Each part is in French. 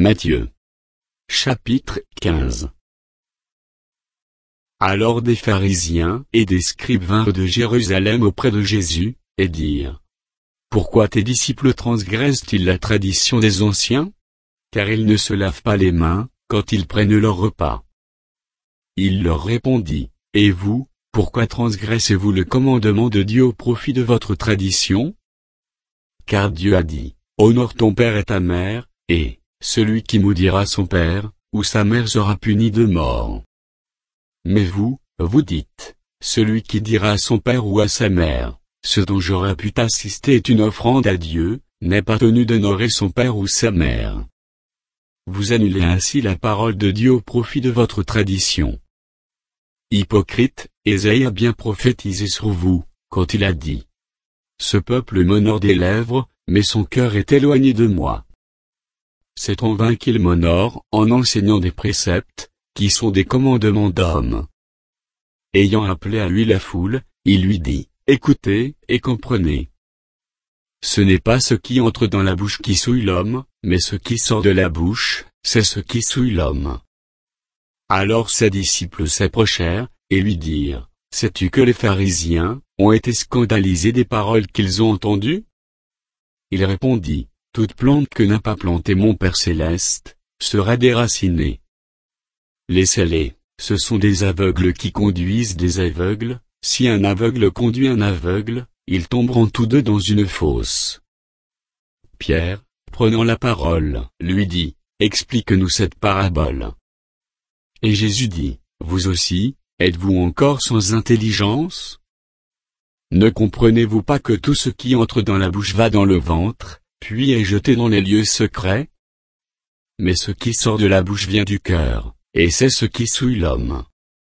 Matthieu. Chapitre 15. Alors des pharisiens et des scribes vinrent de Jérusalem auprès de Jésus, et dirent: Pourquoi tes disciples transgressent-ils la tradition des anciens? Car ils ne se lavent pas les mains, quand ils prennent leur repas. Il leur répondit: Et vous, pourquoi transgressez-vous le commandement de Dieu au profit de votre tradition? Car Dieu a dit: Honore ton père et ta mère, et celui qui maudira son père ou sa mère sera puni de mort. Mais vous, vous dites: Celui qui dira à son père ou à sa mère, ce dont j'aurais pu t'assister est une offrande à Dieu, n'est pas tenu d'honorer son père ou sa mère. Vous annulez ainsi la parole de Dieu au profit de votre tradition. Hypocrite, Ésaïe a bien prophétisé sur vous, quand il a dit: Ce peuple m'honore des lèvres, mais son cœur est éloigné de moi. C'est en vain qu'il m'honore, en enseignant des préceptes, qui sont des commandements d'hommes. Ayant appelé à lui la foule, il lui dit: Écoutez, et comprenez. Ce n'est pas ce qui entre dans la bouche qui souille l'homme, mais ce qui sort de la bouche, c'est ce qui souille l'homme. Alors ses disciples s'approchèrent, et lui dirent: Sais-tu que les pharisiens ont été scandalisés des paroles qu'ils ont entendues? Il répondit: Toute plante que n'a pas plantée mon Père céleste sera déracinée. Laissez-les, ce sont des aveugles qui conduisent des aveugles. Si un aveugle conduit un aveugle, ils tomberont tous deux dans une fosse. Pierre, prenant la parole, lui dit: Explique-nous cette parabole. Et Jésus dit: Vous aussi, êtes-vous encore sans intelligence? Ne comprenez-vous pas que tout ce qui entre dans la bouche va dans le ventre, puis est jeté dans les lieux secrets? Mais ce qui sort de la bouche vient du cœur, et c'est ce qui souille l'homme.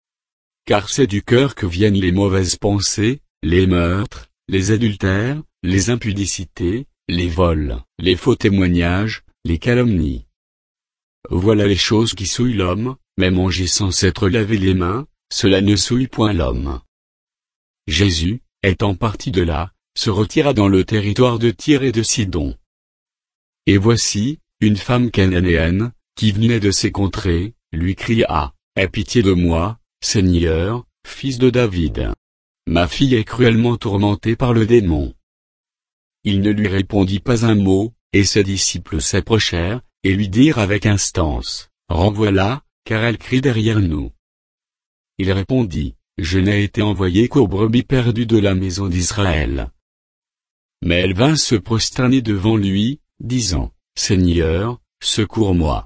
Car c'est du cœur que viennent les mauvaises pensées, les meurtres, les adultères, les impudicités, les vols, les faux témoignages, les calomnies. Voilà les choses qui souillent l'homme, mais manger sans s'être lavé les mains, cela ne souille point l'homme. Jésus, étant parti de là, se retira dans le territoire de Tyr et de Sidon. Et voici, une femme cananéenne, qui venait de ces contrées, lui cria: Aie pitié de moi, Seigneur, fils de David. Ma fille est cruellement tourmentée par le démon. Il ne lui répondit pas un mot, et ses disciples s'approchèrent, et lui dirent avec instance: Renvoie-la, car elle crie derrière nous. Il répondit: Je n'ai été envoyé qu'aux brebis perdues de la maison d'Israël. Mais elle vint se prosterner devant lui, disant: Seigneur, secours-moi.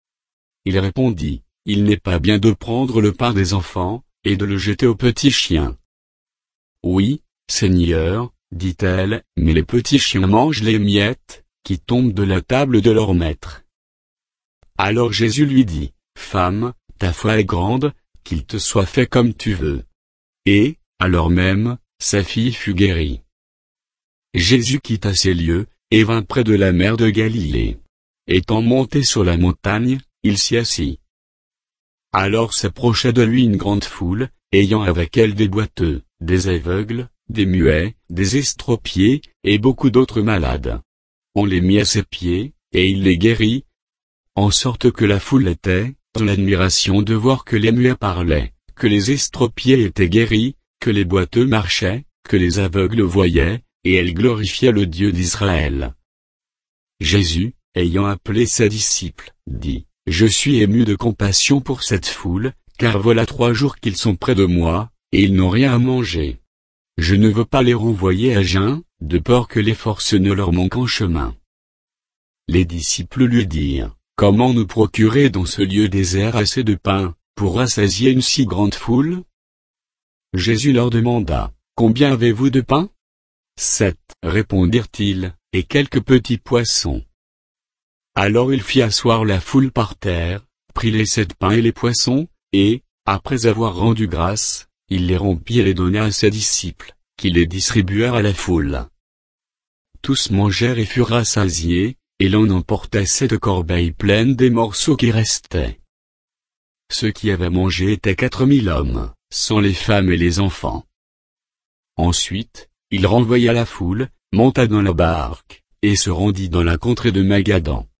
Il répondit: Il n'est pas bien de prendre le pain des enfants, et de le jeter aux petits chiens. Oui, Seigneur, dit-elle, mais les petits chiens mangent les miettes, qui tombent de la table de leur maître. Alors Jésus lui dit: Femme, ta foi est grande, qu'il te soit fait comme tu veux. Et, alors même, sa fille fut guérie. Jésus quitta ces lieux, et vint près de la mer de Galilée. Étant monté sur la montagne, il s'y assit. Alors s'approcha de lui une grande foule, ayant avec elle des boiteux, des aveugles, des muets, des estropiés, et beaucoup d'autres malades. On les mit à ses pieds, et il les guérit, en sorte que la foule était dans l'admiration de voir que les muets parlaient, que les estropiés étaient guéris, que les boiteux marchaient, que les aveugles voyaient, et elle glorifiait le Dieu d'Israël. Jésus, ayant appelé ses disciples, dit: Je suis ému de compassion pour cette foule, car voilà 3 jours qu'ils sont près de moi, et ils n'ont rien à manger. Je ne veux pas les renvoyer à jeun, de peur que les forces ne leur manquent en chemin. Les disciples lui dirent: Comment nous procurer dans ce lieu désert assez de pain, pour rassasier une si grande foule? Jésus leur demanda: Combien avez-vous de pain? 7, répondirent-ils, et quelques petits poissons. Alors il fit asseoir la foule par terre, prit les 7 pains et les poissons, et, après avoir rendu grâce, il les rompit et les donna à ses disciples, qui les distribuèrent à la foule. Tous mangèrent et furent rassasiés, et l'on emporta 7 corbeilles pleines des morceaux qui restaient. Ceux qui avaient mangé étaient 4000 hommes, sans les femmes et les enfants. Ensuite, il renvoya la foule, monta dans la barque, et se rendit dans la contrée de Magadan.